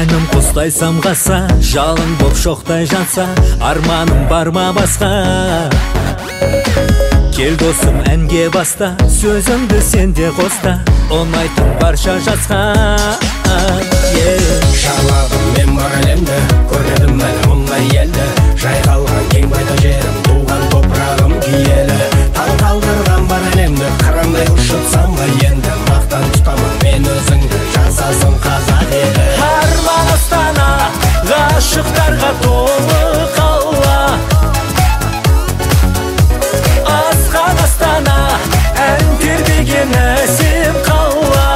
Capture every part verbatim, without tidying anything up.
Тәнім құстай самғаса, жалын боп шоқтай жатса, арманым бар ма басқа? Кел досым әнге баста, сөзімді сенде қоста, ұнайтын барша жасқа. Шарлағым мен бар әлемді, көрдім әлі мұндай елді, жайқалған кең байтақ жерім, туған топырағым киелі. Таң талдырған бар әлемді, қырандай ұшып самға енді, мақтан тұтамын мен өзіңді, жасасын қазақ елі. Арман Астана, ғашықтарға толы қала. Асқан Астана, ән тербеген әсем қала.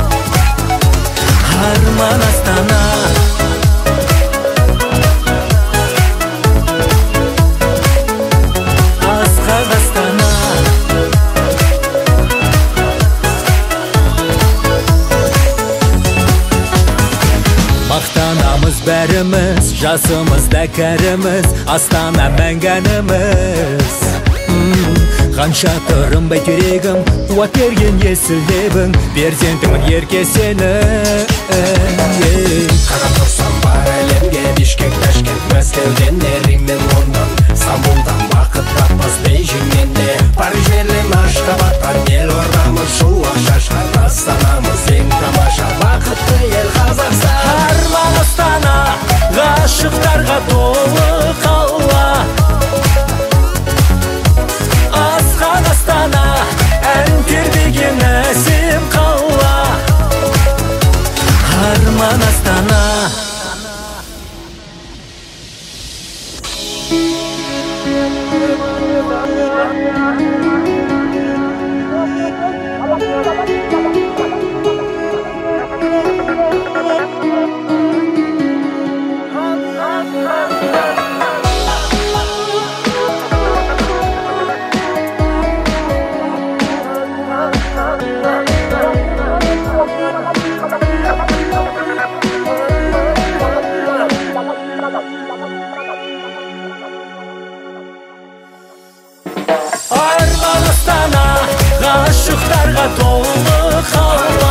Арман Астана. Асқан Астана. Мақтанамыз бәріміз, жасымыз да кәріміз, Астана мәңгәніміз. Қанша тұрым бәйтерегім, қуат берген есіл лебің, перзентіңін ерке сені. Қарап тұрсам бар әлемге, Бишкек, Ташкент, Мәскеуден де, Рим мен Лондон, Стамбулдан бақыт таппас Бейжіңнен де, Париж, Берлин, Ашхабадтан елордамыз, шуақ шашқан Астанамыз ең тамаша, бақытты ел Қазақстан. Арман Астана, ғашықтарға толы қала. Асқан Астана, ән тербеген әсем қала. Арман Астана. Арман Астана, ғашықтарға толы қала.